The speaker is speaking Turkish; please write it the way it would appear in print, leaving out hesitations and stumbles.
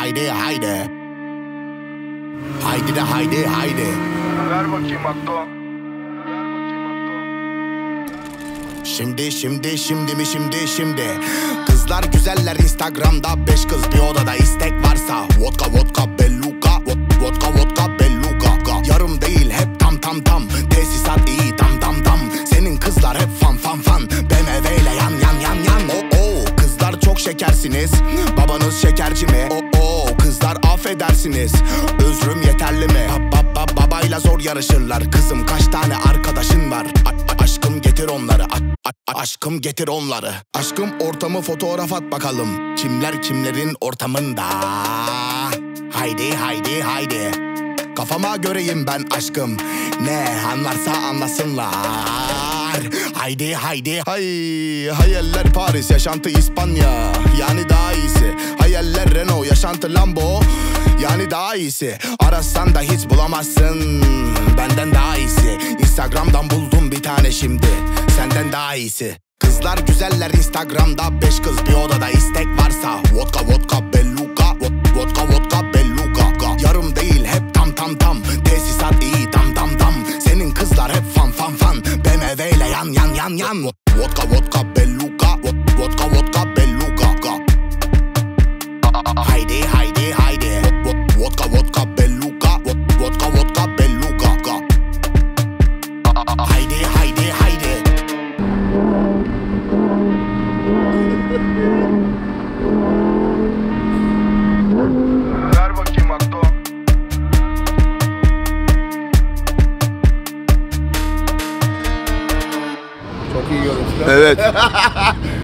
haydi haydi. Haydi de haydi haydi. Ver bakayım Akdo. Şimdi. Kızlar güzeller Instagram'da 5 kız bir odada istek varsa. Vodka belluga. Vodka belluga. Yarım değil hep tam. Tesisat iyi dam. Senin kızlar hep fan. BMW ile yan. Kızlar çok şekersiniz. Babanız şekerci mi? Kızlar affedersiniz. Özrüm yeterli mi? Babayla zor yarışırlar. Kızım kaç tane arkadaşın var? Aşkım getir onları. Aşkım getir onları. Aşkım ortamı fotoğraf at bakalım. Kimler kimlerin ortamında? Haydi. Kafama göreyim ben aşkım. Ne anlarsa anlasınlar. Haydi. Hayaller Paris, yaşantı İspanya. Yani daha iyisi. Hayaller Renault, yaşantı Lambo. Yani daha iyisi. Arasan da hiç bulamazsın. Benden daha iyisi. Instagram'dan buldum bir tane şimdi. Senden daha iyisi. Kızlar güzeller Instagram'da 5 kız bir odada istek varsa. Vodka belluga. Vodka belluga. Yarım değil hep tam. Tesisat iyi dam. Senin kızlar hep fan. BMW ile yan. Vodka belluga. Vodka belluga. Haydi. Vodka belluga. Vodka belluga. Haydi. Ver bakayım Akdo. Çok iyi görüntüler. Evet.